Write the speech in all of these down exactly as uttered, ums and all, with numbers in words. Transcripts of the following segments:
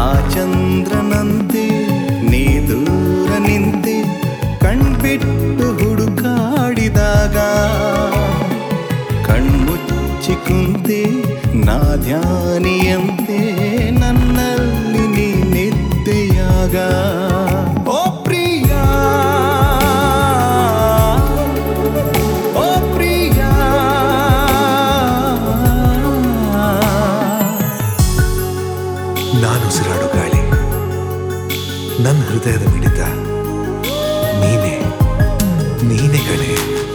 ಆ ಚಂದ್ರನಂತೆ ನೀ ದೂರ ನಿಂತೆ ಕಣ್ಬಿಟ್ಟು ಹುಡುಕಾಡಿದಾಗ ಕಣ್ಮುಚ್ಚಿ ಕುಂತೆ ನಾ ಧ್ಯಾನಿಯಂತೆ ನನ್ನಲ್ಲಿ ನೀ ನಿದ್ದೆಯಾಗ ಓ ಪ್ರಿಯ ಓ ಪ್ರಿಯ ನಾನು ಉಸಿರಾಡೋ ಗಾಳಿ ನನ್ನ ಹೃದಯದ ಮಿಡಿತ ನೀನೇ ನೀನೇ ಕಣೆ.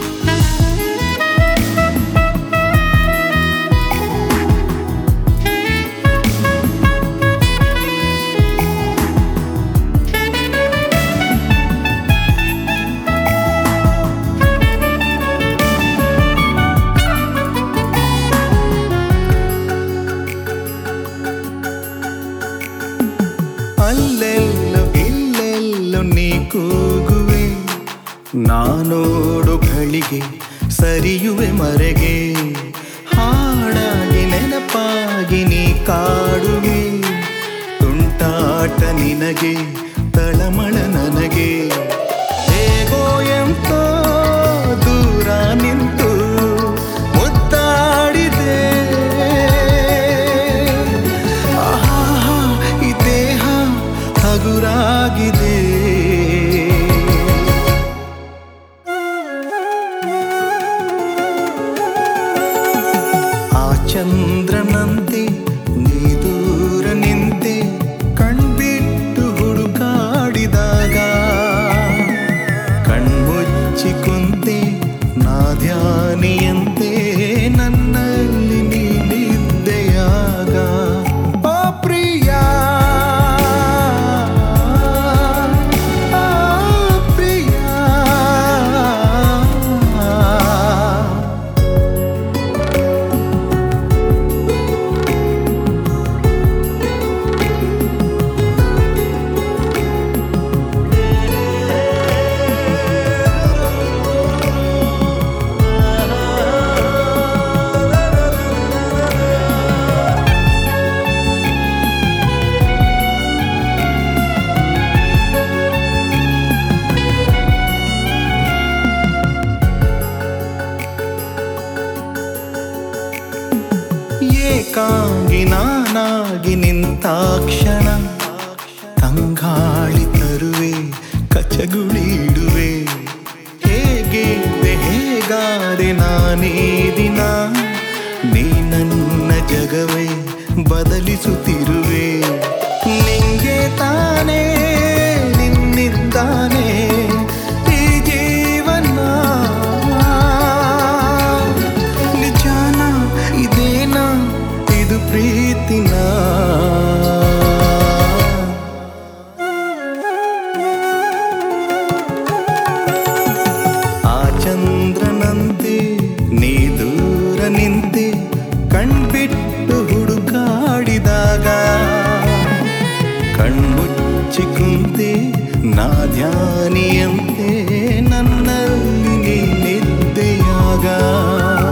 ಅಲ್ಲೆಲ್ಲೋ ಇಲ್ಲೆಲ್ಲೋ ನೀ ಕೂಗುವೆ ನಾನೋಡು ಘಳಿಗೆ ಸರಿಯುವೆ ಮರೆಗೆ ಹಾಡಾಗಿ ನೆನಪಾಗಿ ನೀ ಕಾಡುವೆ ತುಂಟಾಟ ನಿನಗೆ ತಳಮಳ ನನಗೆ ಹೇಗೋ ಎಂತೋ ದೂರ ನಿಂತು ಮುದ್ದಾಡಿದೆ ಆಹಾ ಈ ದೇಹ ಹಗುರಾಗಿದೆ ಆ ಚಂದ್ರನಂತೆ ನೀ ದೂರ ನಿಂತೆ ಕಣ್ಬಿಟ್ಟು ಹುಡುಕಾಡಿದಾಗ ಕಣ್ಮುಚ್ಚಿ ಕುಂತೆ ನಾ ಧ್ಯಾನಿಯಂತೆ ನನ್ನಲ್ಲಿ ನೀ ನಿದ್ದೆಯಾಗ ಓ ಪ್ರಿಯ ಪ್ರಿಯ ಏಕಾಂಗಿ ನಾನಾಗಿ ನಿಂತಾಕ್ಷಣ ತಂಗಾಳಿ ತರುವೆ ಕಚಗುಳಿಡುವೆ ಹೇಗೆ ಹೇಗಾದೆ ನಾನೇ ದಿನ ನೀ ನನ್ನ ಜಗವೇ ಬದಲಿಸುತ್ತಿರುವೆ ನಿಂಗೆ ತಾನೇ ನಿನ್ನಿದ್ದಾನೆ ಈ ಜೀವನ ನಿಜಾನ ಇದೇನ ಇದು ಪ್ರೀತಿನ ಆ ಚಂದ್ರನಂತೆ ನೀ ದೂರ ನಿಂತೆ ಕಣ್ಬಿಟ್ಟು ಹುಡುಕಾಡಿದಾಗ ಕಣ್ಮುಚ್ಚಿ ಕುಂತೆ ನಾ ಧ್ಯಾನಿಯಂತೆ ನನ್ನಲ್ಲಿ ನೀ ನಿದ್ದೆಯಾಗ